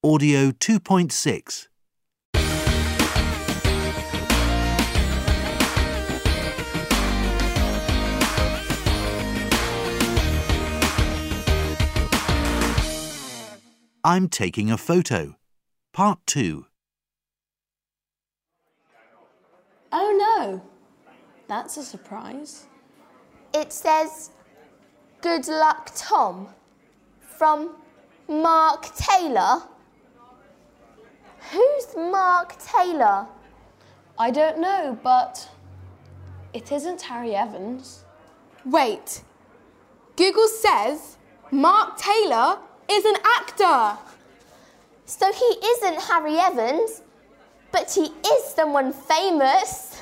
Audio 2.6. I'm taking a photo. Part 2. Oh no, that's a surprise. It says, "Good luck, Tom," from Mark Taylor. Who's Mark Taylor? I don't know, but it isn't Harry Evans. Wait, Google says Mark Taylor is an actor. So he isn't Harry Evans, but he is someone famous.